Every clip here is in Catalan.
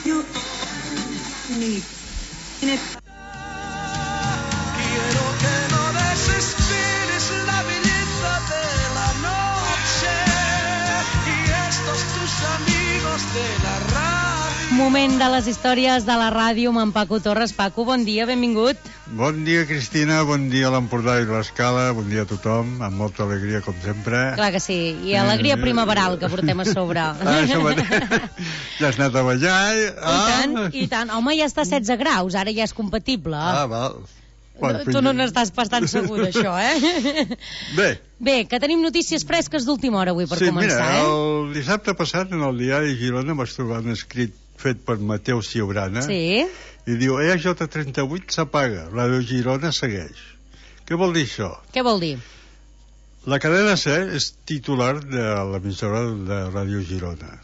Quiero que no desesperes la belleza de la noche y estos tus amigos de la radio. Moment de les històries de la ràdio amb en Paco Torres. Paco, bon dia, benvingut. Bon dia, Cristina, bon dia a l'Empordà i l'Escala, bon dia a tothom, amb molta alegria, com sempre. Clar que sí, i alegria primaveral que portem a sobre. Això mateix. Ja has anat a ballar. I tant. Home, ja està a 16 graus, ara ja és compatible. Val. Tu no n'estàs bastant segur d'això, Bé, que tenim notícies fresques d'última hora avui per començar, mira, el dissabte passat en el diari Girona vaig trobar un escrit fet per Mateu Ciurana. Sí. I diu, EJ38 s'apaga, Ràdio Girona segueix. Què vol dir això? Què vol dir? La cadena C és titular de l'emissora de Ràdio Girona.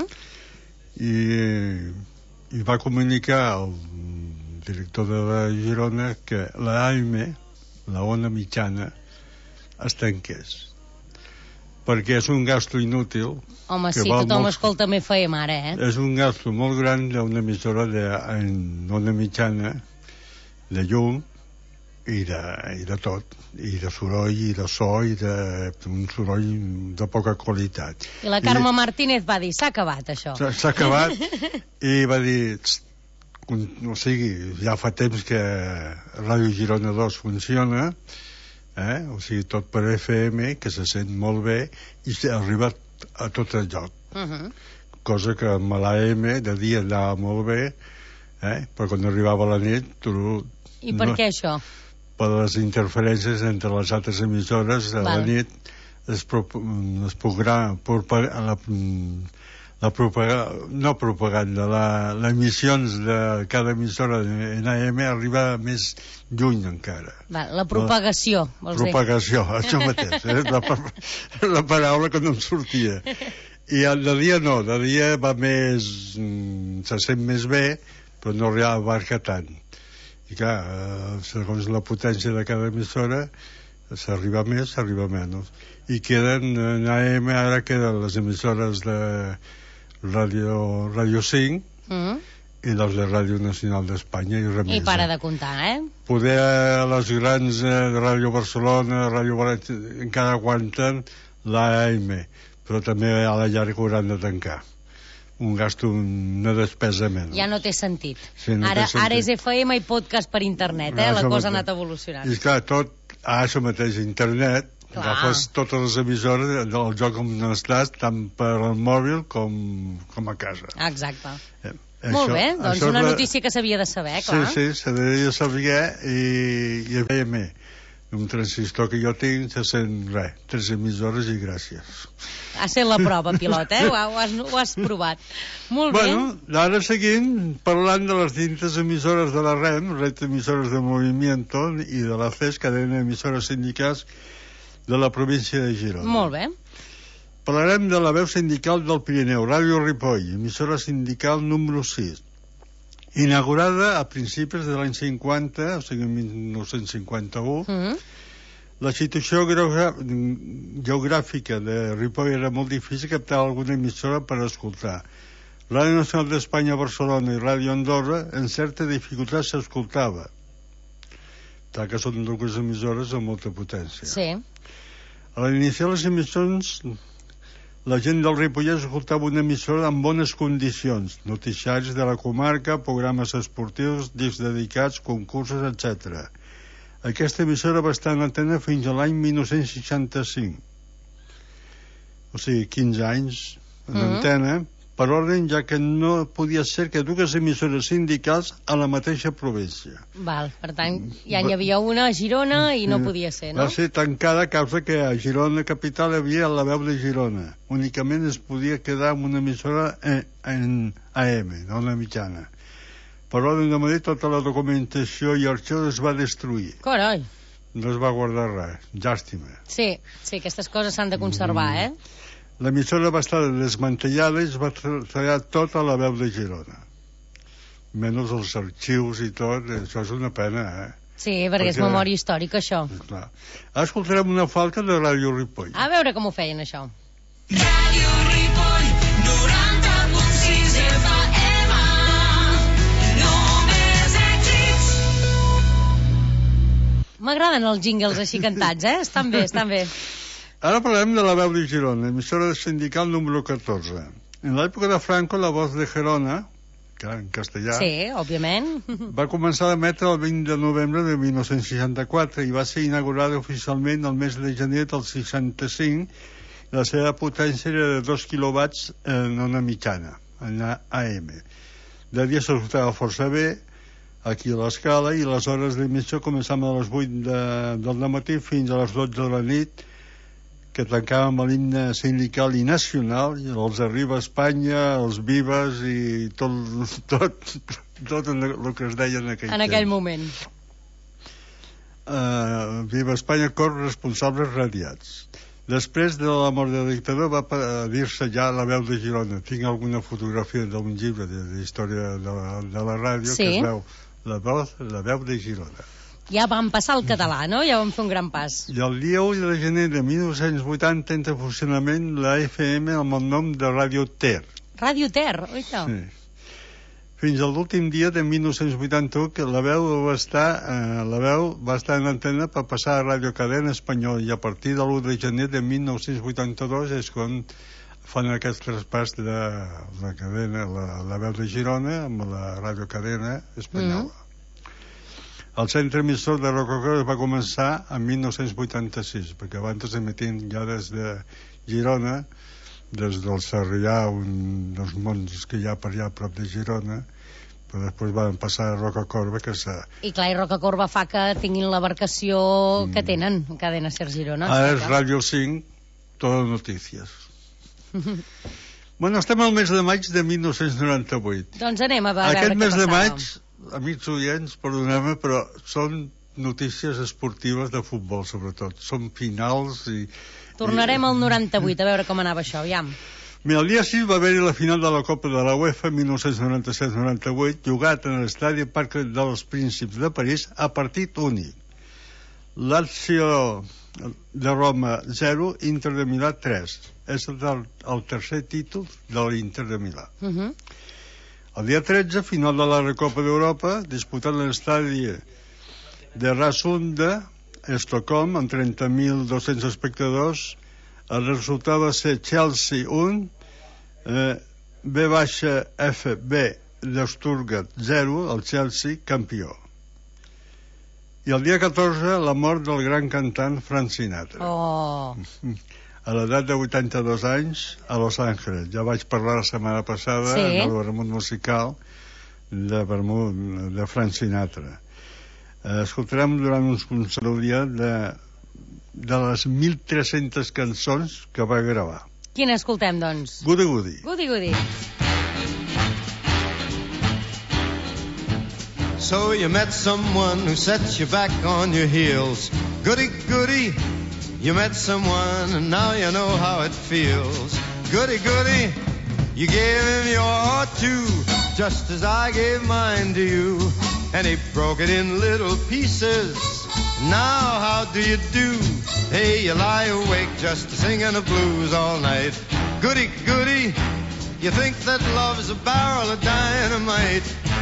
I va comunicar al director de la Girona que la AM, la ona mitjana, es tanqués. Perquè és un gasto inútil. Home, sí, tothom escolta FM ara, És un gasto molt gran d'una emissora en ona mitjana, de llum, i de tot, i de soroll, i de so, i d'un soroll de poca qualitat. I la Carme Martínez va dir, s'ha acabat, això. S'ha acabat, i va dir, o sigui, ja fa temps que Ràdio Girona 2 funciona, o sigui, tot per FM, que se sent molt bé, i s'ha arribat a tot el lloc. Cosa que amb l'AM de dia anava molt bé, però quan arribava la nit... I per què això? Per les interferències entre les altres emissores de la nit les emissions de cada emissora en AM arriba més lluny encara. La propagació, vols dir? Propagació, això mateix, la paraula que no em sortia. I de dia no, de dia va més, se sent més bé, però no abarca tant. I clar, segons la potència de cada emissora, s'arriba més, s'arriba menys. I queden, en AM ara queden les emissores de Radio 5 i les de Ràdio Nacional d'Espanya i res més. I para de comptar, Poder les grans de Ràdio Barcelona, Ràdio València, encara aguanten l'AM, però també a la llarga hauran de tancar. Un gasto, una despesa menys. Ja no té sentit. Sí, ara és FM i podcast per internet, la cosa ha anat evolucionant. I clar, tot, això mateix, internet, agafes totes les emissores del joc on estàs, tant per al mòbil com a casa. Exacte. Molt bé, doncs una notícia que s'havia de saber, clar. Sí, s'havia de saber, i FM, un transistor que jo tinc, se sent res, 3 emissores i gràcies. Ha set la prova, pilot, ho has provat. Molt bé. Bueno, ara seguim parlant de les distintes emissores de la REM, Red Emisores de Movimiento, i de la CES, cadena d'emissores sindicals de la província de Girona. Molt bé. Parlarem de la veu sindical del Pirineu, Ràdio Ripoll, emissora sindical número 6. Inaugurada a principis de l'any 50, o sigui, 1951, la situació geogràfica de Ripoll era molt difícil captar alguna emissora per escoltar. Ràdio Nacional d'Espanya a Barcelona i Ràdio Andorra, en certa dificultat s'escoltava, tal que són dues emissores amb molta potència. Sí. A l'iniciar les emissions, la gent del Ripollès escoltava una emissora en bones condicions, noticiaris de la comarca, programes esportius, discs dedicats, concursos, etc. Aquesta emissora va estar en antena fins a l'any 1965. O sigui, 15 anys en antena, per ordre, ja que no podia ser que dues emissores sindicals a la mateixa província. Val, per tant, ja n'hi havia una a Girona i no podia ser, no? Va ser tancada a causa que a Girona capital hi havia la veu de Girona. Únicament es podia quedar amb una emissora en AM, no una mitjana. Per ordre de Madrid, tota la documentació i arxiu es va destruir. Carai! No es va guardar res. Llàstima. Sí, aquestes coses s'han de conservar, L'emissora va estar desmantellada i es va treballar tot a la veu de Girona. Menys els arxius i tot, això és una pena, Sí, perquè és memòria històrica, això. Clar. Ara escoltarem una falca de Ràdio Ripoll. A veure com ho feien, això. Ràdio Ripoll, 90.6 FM. M'agraden els jingles així cantats, Estan bé, estan bé. Ara parlem de La Veu de Girona, emissora sindical número 14. En l'època de Franco, La Voz de Gerona, que en castellà... Sí, òbviament. Va començar a emetre el 20 de novembre de 1964 i va ser inaugurada oficialment el mes de gener del 65. La seva potència era de 2 quilowatts en ona mitjana, en AM. De dia s'escoltava força bé, aquí a l'escala, i les hores d'emissió començaven a les 8 del matí fins a les 12 de la nit, que tancàvem l'himne sindical i nacional, i els Arriba Espanya, els Vives i tot el que es deia en aquell moment. Viva Espanya, cor responsables radiats. Després de la mort del dictador va dir-se ja La Veu de Girona. Tinc alguna fotografia d'un llibre d'història de la ràdio, sí, que es veu La Veu de Girona. Ja vam passar al català, no? Ja vam fer un gran pas. I el dia 1 de gener de 1980 entra en funcionament la FM amb el nom de Ràdio Ter. Ràdio Ter, oita. Sí. Fins a l'últim dia de 1981 que la veu va estar en antena per passar a Ràdio Cadena Espanyol, i a partir de l'1 de gener de 1982 és quan fan aquest traspàs de la cadena, la Veu de Girona amb la Ràdio Cadena Espanyola. El centre emissor de Rococó va començar en 1986, perquè abans emetien ja des de Girona, des del Sarrià, un dels mons que hi ha per allà a prop de Girona, però després van passar a Rocacorba, que s'ha... I clar, i Rocacorba fa que tinguin l'embarcació que tenen, Cadena Ser Girona. Ara és Ràdio 5, Todo Notícies. Bueno, estem al mes de maig de 1998. Doncs anem a veure aquest què mes de passava. maig, amics oients, perdoneu-me, però són notícies esportives de futbol, sobretot. Són finals i... Tornarem al 98, a veure com anava això, aviam. Mira, el dia 6 va haver-hi la final de la Copa de la UEFA 1997-98, jugat en l'estadi Parc dels Príncips de París a partit únic. Lazio de Roma 0, Inter de Milà 3. És el tercer títol de l'Inter de Milà. El dia 13, final de la Recopa d'Europa, disputat l'estadi de Rasunda, Estocolm, amb 30.200 espectadors. El resultat va ser Chelsea 1, B-FB de Stuttgart 0, el Chelsea campió. I el dia 14, la mort del gran cantant Frank Sinatra. A l'edat de 82 anys, a Los Angeles. Ja vaig parlar la setmana passada en el vermut musical de Frank Sinatra. Escoltarem durant uns dia de les 1.300 cançons que va gravar. Quina escoltem, doncs? Goody Goody. Goody Goody. So you met someone who set you back on your heels. Goody Goody. You met someone and now you know how it feels. Goody Goody. You gave him your heart too, just as I gave mine to you. And he broke it in little pieces. Now how do you do? Hey, you lie awake just singing the blues all night. Goody, goody, you think that love's a barrel of dynamite.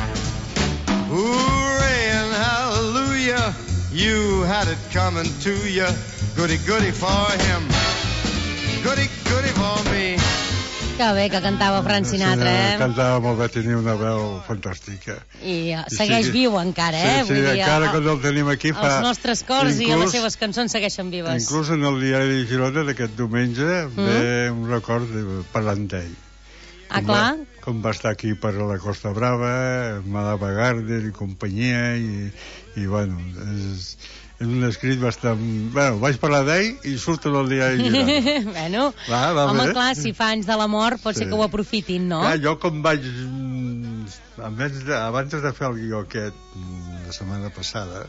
Hooray and hallelujah, you had it coming to you. Goody, goody for him, goody, goody for me. Que bé que cantava Frank Sinatra, Cantava molt bé, tenia una veu fantàstica. I segueix viu encara, Sí, encara quan el tenim aquí fa... Els nostres cors i les seves cançons segueixen vives. Inclús en el diari de Girona d'aquest diumenge ve un record parlant d'ell. Clar? Com va estar aquí per la Costa Brava, Malava Gardner i companyia, i bueno, és un escrit bastant... Bueno, vaig parlar d'ell i surt en el diari Girona. Bueno, home, clar, si fa anys de la mort pot ser que ho aprofitin, no? Clar, jo com vaig... Abans de fer el guió aquest, la setmana passada,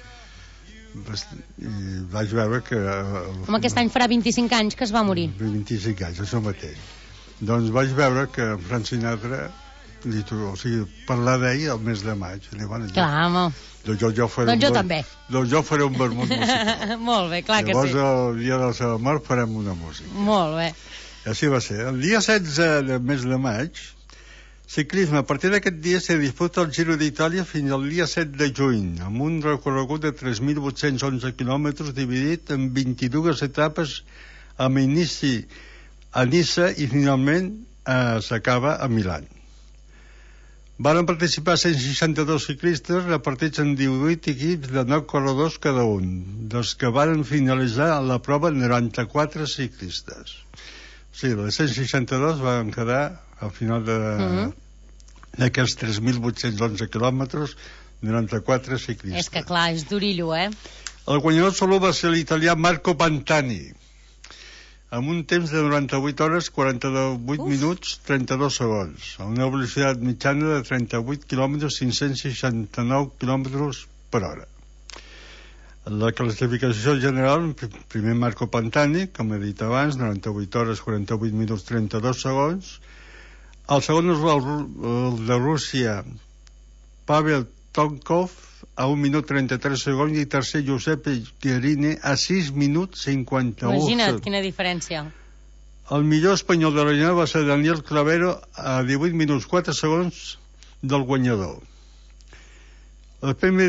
vaig veure que... Home, aquest any farà 25 anys que es va morir. 25 anys, això mateix. Doncs vaig veure que Frank Sinatra, o sigui, parlar d'ell el mes de maig. Clar, home. Doncs jo també. Doncs jo faré un vermut musical. Molt bé, clar que sí. Llavors, el dia de la seva mort farem una música. Molt bé. I així va ser. El dia 16 del mes de maig Ciclisme. A partir d'aquest dia se disputa el Giro d'Itàlia fins al dia 7 de juny, amb un recorregut de 3.811 quilòmetres dividit en 22 etapes amb inici a Niça i finalment s'acaba a Milà. Varen participar 162 ciclistes repartits en 18 equips de 9 corredors cada un, dels que varen finalitzar la prova 94 ciclistes. O sigui, les 162 van quedar al final d'aquests 3.811 quilòmetres, 94 ciclistes. És que clar, és durillo, eh? El guanyador absolut va ser l'italià Marco Pantani, amb un temps de 98 hores, 48 minuts, 32 segons, a una velocitat mitjana de 38 quilòmetres, 569 quilòmetres per hora. La classificació general, primer Marco Pantani, com he dit abans, 98 hores, 48 minuts, 32 segons. El segon és el de Rússia, Pavel Tonkov, a 1 minut 33 segons, i tercer Giuseppe Guerini a 6 minuts 51 segons. Imagina't quina diferència. El millor espanyol de la jornada va ser Daniel Clavero a 18 minuts 4 segons del guanyador. El premi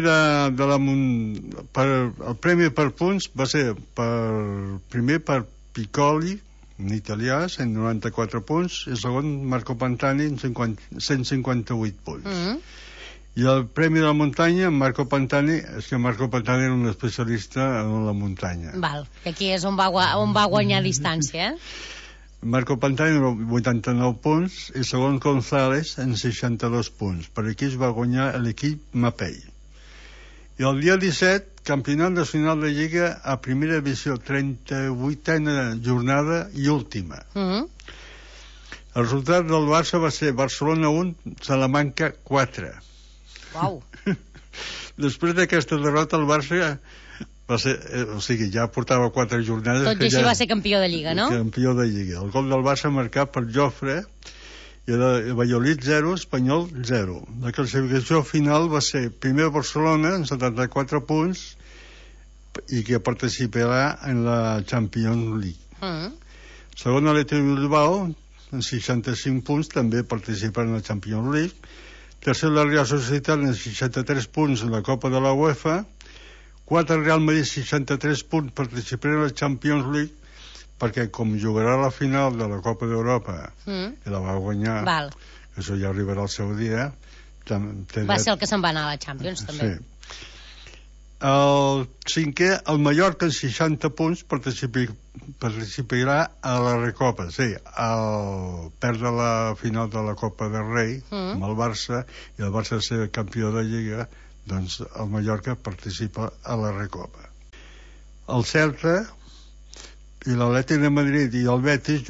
el premi per punts va ser primer per Piccoli, un italià, 194 punts, i el segon Marco Pantani, 158 punts. I el premi de la muntanya, Marco Pantani, és que Marco Pantani era un especialista en la muntanya. Val, que aquí és on va guanyar distància, Marco Pantani, 89 punts, i segon González, en 62 punts. Per aquí es va guanyar l'equip Mapei. I el dia 17, campionat nacional de Lliga a primera divisió, 38a jornada i última. El resultat del Barça va ser Barcelona 1, Salamanca 4. Uau. Després d'aquesta derrota el Barça va ser, o sigui, ja portava 4 jornades. Tot i així va ser campió de Lliga, no? Campió de Lliga. El gol del Barça marcat per Jofre, i el Valladolid 0, Espanyol 0. La classificació final va ser primer Barcelona amb 74 punts i que participarà en la Champions League. Segon Athletic Bilbao amb 65 punts, també participarà en la Champions League. Tercer la Real Societat amb 63 punts en la Copa de la UEFA. Quart Real Madrid, 63 punts, participarà en la Champions League, perquè com jugarà la final de la Copa d'Europa i la va guanyar, això ja arribarà al seu dia, va ser el que se'n va anar a la Champions, també. Sí. El cinquè, el Mallorca, amb 60 punts, participarà a la Recopa. Sí, al perdre la final de la Copa del Rei amb el Barça, i el Barça ser campió de Lliga, doncs el Mallorca participa a la Recopa. El Celta i l'Atlètic de Madrid i el Betis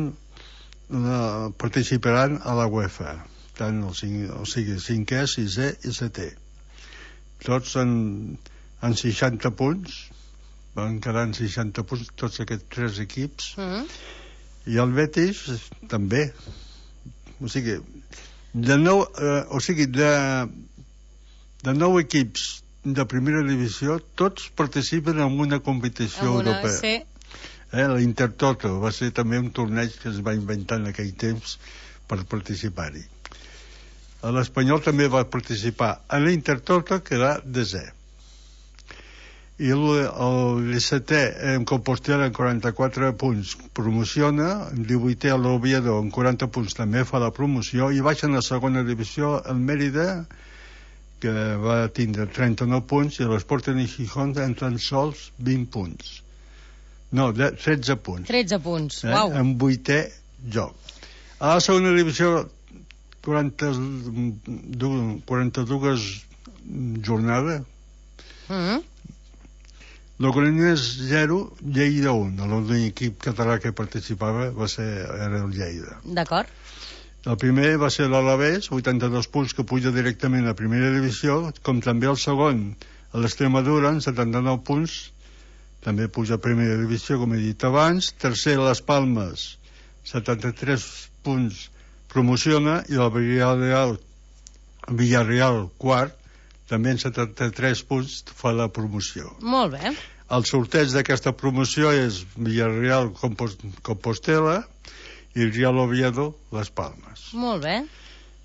participaran a la UEFA, tant o sigui, 5è, 6è i 7è. Tots en 60 punts, van quedar en 60 punts tots aquests 3 equips, i el Betis també. O sigui, de 9 equips de primera divisió, tots participen en una competició europea. Sí. L'Intertoto va ser també un torneig que es va inventar en aquell temps per participar-hi. L'Espanyol també va participar a l'Intertoto, que era 10è. I el 17è en Compostela amb 44 punts promociona, el 18è a l'Oviedo amb 40 punts també fa la promoció, i baixa en la segona divisió el Mèrida, que va tindre 39 punts, i l'Sporting i Gijón en tan sols 20 punts. No, 13 punts. 13 punts, uau. En 8è joc. A la segona divisió, 42 jornades. Logroñés 0, Lleida 1. L'únic equip català que participava era el Lleida. D'acord. El primer va ser l'Alavés, 82 punts, que puja directament a primera divisió, com també el segon, l'Extremadura, amb 79 punts, també puja a primera divisió, com he dit abans. Tercer, les Palmes, 73 punts, promociona, i el Villarreal quart, també en 73 punts, fa la promoció. Molt bé. El sorteig d'aquesta promoció és Villarreal Compostela i Real Oviedo Les Palmes. Molt bé.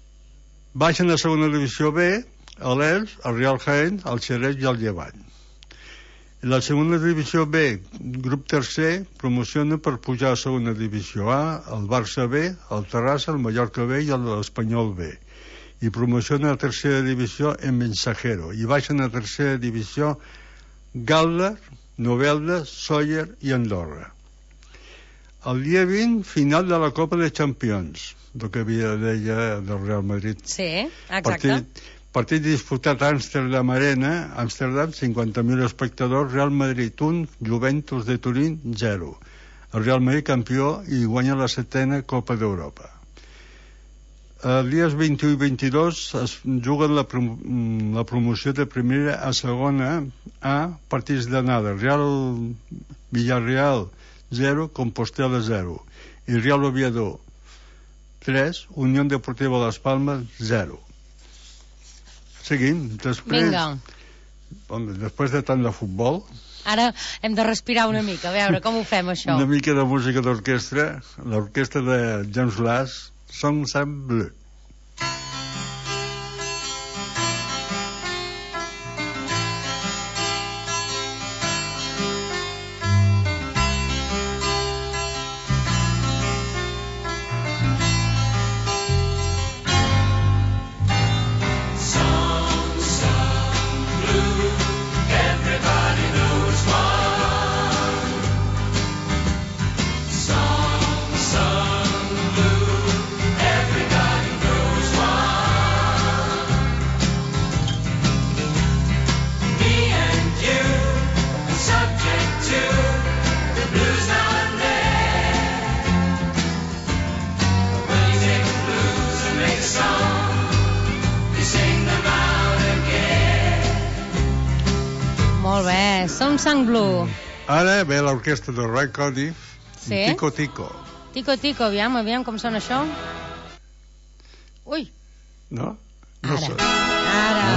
Baixen a segona divisió B l'Elx, el Real Jaén, el Xerès i el Llevant. La segona divisió B, grup tercer, promociona per pujar a segona divisió A el Barça B, el Terrassa, el Mallorca B i l'Espanyol B. I promociona a tercera divisió en Mensajero. I baixen a tercera divisió Galdar, Novelda, Sóller i Andorra. El dia 20, final de la Copa de Champions, el que havia deia del Real Madrid. Sí, exacte. Partit disputat a Amsterdam Arena, Amsterdam, 50.000 espectadors, Real Madrid 1, Juventus de Turín 0. El Real Madrid campió i guanya la 7ª Copa d'Europa. Els dies 21 i 22 es juguen la promoció de primera a segona A, partits d'anada, Villarreal 0, Compostela 0, i Real Oviedo 3, Unió Deportiva Las Palmas 0. Seguim, després... Vinga. Després de tant de futbol... Ara hem de respirar una mica, a veure com ho fem, això. Una mica de música d'orquestra, l'orquestra de James Last, Song Sang Bleu. Song Sang Bleu. Ara ve l'orquestra de Ray Conniff, sí? Tico Tico. Tico Tico, aviam com sona això. Ui. No? Ara.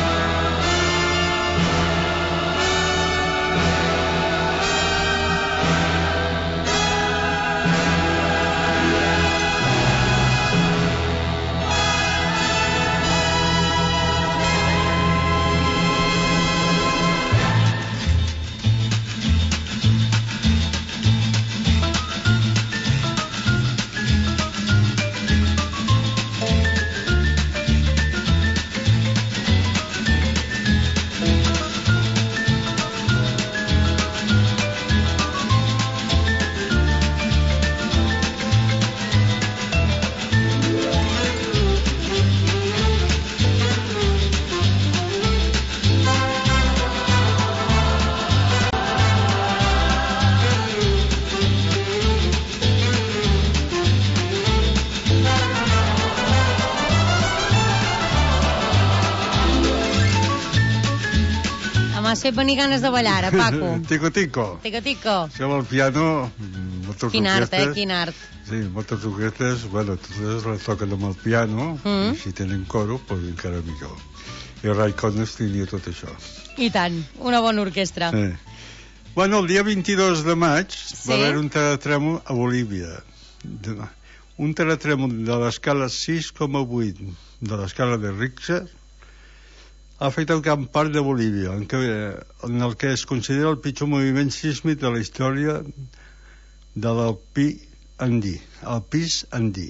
M'has fet venir ganes de ballar, ara, Paco. Tico Tico. Tico Tico. Això amb el piano, moltes quin orquestes... art, quin art. Sí, moltes orquestes, bueno, totes les toquen amb el piano, i si tenen coro, doncs encara millor. I Ray Conniff tenia tot això. I tant, una bona orquestra. Sí. Bueno, el dia 22 de maig va haver un terratrèmol a Bolívia. Un terratrèmol de l'escala 6,8 de l'escala de Richter ha afectat gran part de Bolívia, en el que es considera el pitjor moviment sísmic de la història de l'Alpí Andí, el pis andí.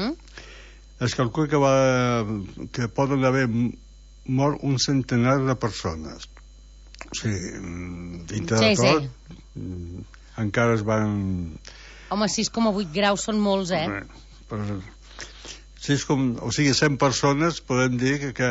Es calcula que poden haver mort un centenar de persones. O sigui, dintre de tot, encara es van... Home, 6,8 graus són molts, o sigui, 100 persones podem dir que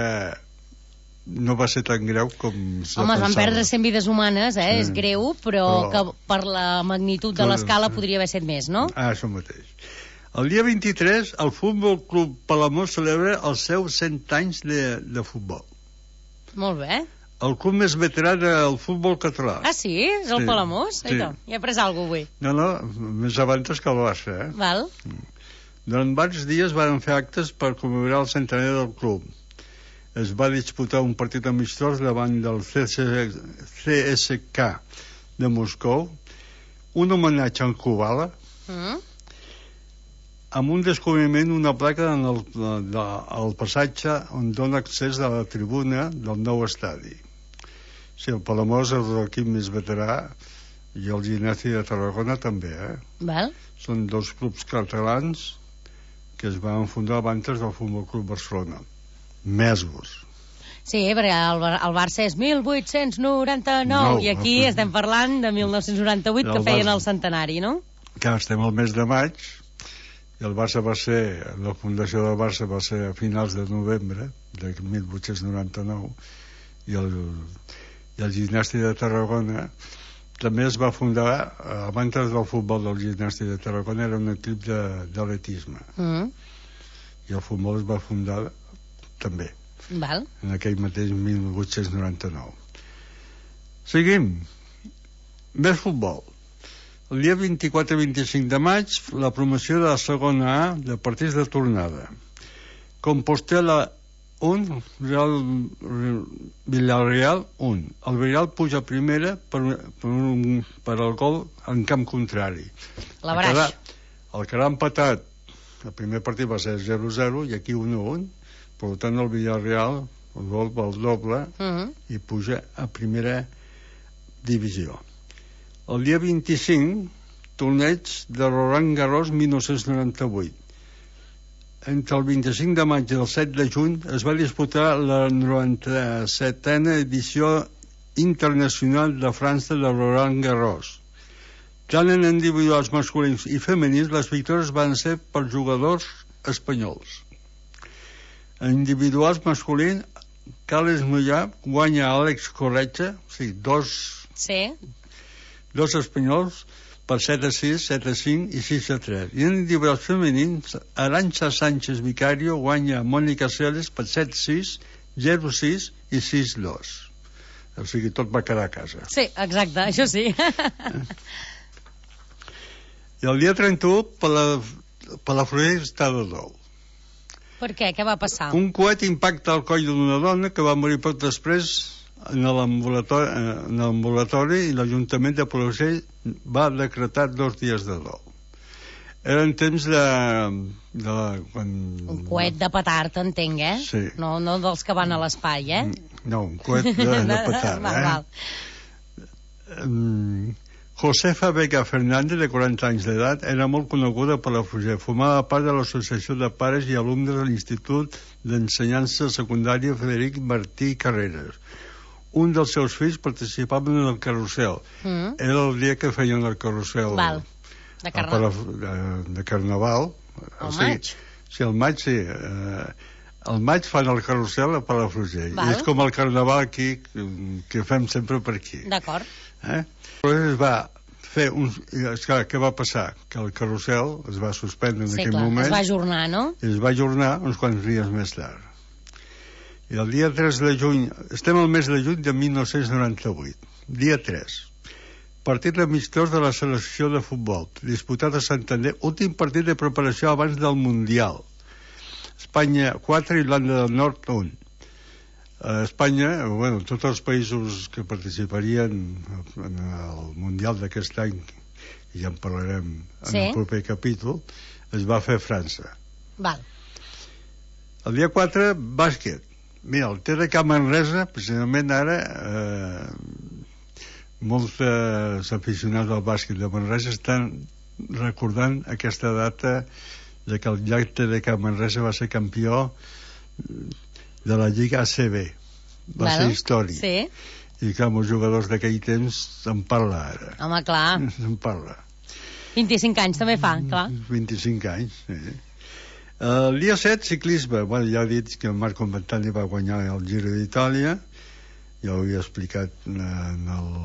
no va ser tan greu com se pensava. Home, es van perdre 100 vides humanes, és greu, però que per la magnitud de l'escala podria haver set més, no? Això mateix. El dia 23, el Futbol Club Palamós celebra els seus 100 anys de futbol. Molt bé. El club més veterà del futbol català. Ah, sí? És el Palamós? Sí. Ja he après alguna cosa avui. No, més abans que el Barça, Val. Durant diversos dies van fer actes per commemorar el centenari del club. Es va disputar un partit amistós davant del CSKA de Moscou, un homenatge en Kubala amb un descobriment, una placa al passatge on dona accés a la tribuna del nou estadi. Sí, el Palamós és l'equip més veterà i el Gimnàstic de Tarragona també, Val. Són dos clubs catalans que es van fundar abans del Futbol Club Barcelona. Mesos. Sí, perquè el Barça és 1899 i aquí estem parlant de 1998 que feien el centenari, no? Que estem al mes de maig i el Barça va ser, la fundació del Barça va ser a finals de novembre de 1899 i el Gimnàstic de Tarragona també es va fundar abans del futbol del Gimnàstic de Tarragona, era un equip d'atletisme i el futbol es va fundar també. Val. En aquell mateix 1899. Seguim. Més futbol. El dia 24 i 25 de maig, la promoció de la segona A de partits de tornada. Compostela 1, Villarreal 1. El Villarreal puja a primera per al gol en camp contrari. La Braix. El que l'ha empatat, el primer partit va ser 0-0 i aquí 1-1. Per tant, el Villarreal, el gol va al doble i puja a primera divisió. El dia 25, torneig de Roland Garros 1998. Entre el 25 de maig i el 7 de juny es va disputar la 97a edició internacional de França de Roland Garros. Tant en individuals masculins i femenins, les victòries van ser per jugadors espanyols. En individuals masculins, Carles Mollà guanya Àlex Corretja, dos espanyols per 7-6, 7-5 i 6-3. I en individuals femenins, Arantxa Sánchez Vicario guanya Mònica Celes per 7-6, 0-6 i 6-2. O sigui, tot va quedar a casa. Sí, exacte, això sí. I el dia 31, Palafrugell està de dol. Per què? Què va passar? Un coet impacta al coll d'una dona que va morir poc després en l'ambulatori i l'Ajuntament de Palafrugell va decretar 2 dies de dol. Eren temps de quan... Un coet de petard, entenc, Sí. No dels que van a l'espai, No, un coet de petard, Val. Josefa Vega Fernández, de 40 anys d'edat, era molt coneguda per la Palafrugell. Formava part de l'Associació de Pares i Alumnes de l'Institut d'Ensenyança Secundària Frederic Martí Carreras. Un dels seus fills participava en el carrusel. Era el dia que feien el carrusel. Val. De carnaval. El maig? Sí, el maig, sí. Al maig fan el carrusel a Palafrugell. I és com el carnaval aquí, que fem sempre per aquí. D'acord. Es va fer què va passar? Que el carrusel es va suspendre en aquell moment. Es va ajornar, no? I es va ajornar uns quants dies més tard. I el dia 3 de juny, estem al mes de juny de 1998, dia 3, partit amistós de la selecció de futbol, disputat a Santander, últim partit de preparació abans del Mundial. Espanya 4, Irlanda del Nord 1. Espanya, tots els països que participarien en el Mundial d'aquest any, i ja en parlarem en el proper capítol, es va fer a França. Val. El dia 4, bàsquet. Mira, el TDK Manresa, precisament ara, molts aficionats al bàsquet de Manresa estan recordant aquesta data de que el llac TDK Manresa va ser campió de la Lliga ACB. Va ser històric. Sí. I clar, els jugadors d'aquell temps se'n parla ara. Home, clar. Se'n parla. 25 anys també fa, clar. 25 anys, sí. El dia 7, ciclisme. Ja he dit que Marco Montani va guanyar el Giro d'Itàlia. Ja ho havia explicat en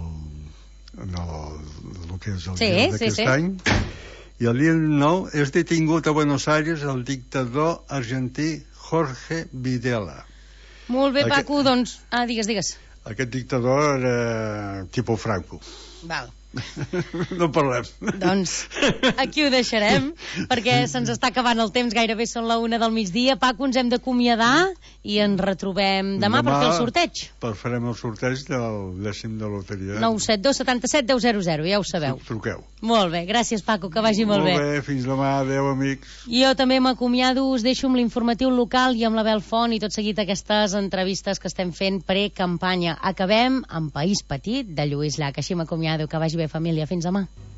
el que és el Giro d'aquest any. I el dia 9 és detingut a Buenos Aires el dictador argentí Jorge Videla. Molt bé, Paco, doncs... Digues. Aquest dictador era tipus Franco. Val. No parlem. Doncs aquí ho deixarem, perquè se'ns està acabant el temps, gairebé són la 1 del migdia. Paco, ens hem d'acomiadar i ens retrobem demà per fer el sorteig. Farem el sorteig del 10º de loteria. 972 77 10 00, ja ho sabeu. Truqueu. Molt bé, gràcies Paco, que vagi molt bé. Molt bé, fins demà, adeu amics. Jo també m'acomiado, us deixo amb l'informatiu local i amb la Belfont i tot seguit aquestes entrevistes que estem fent pre-campanya. Acabem amb País Petit de Lluís Llach. Així m'acomiado, que vagi bé família, fins demà.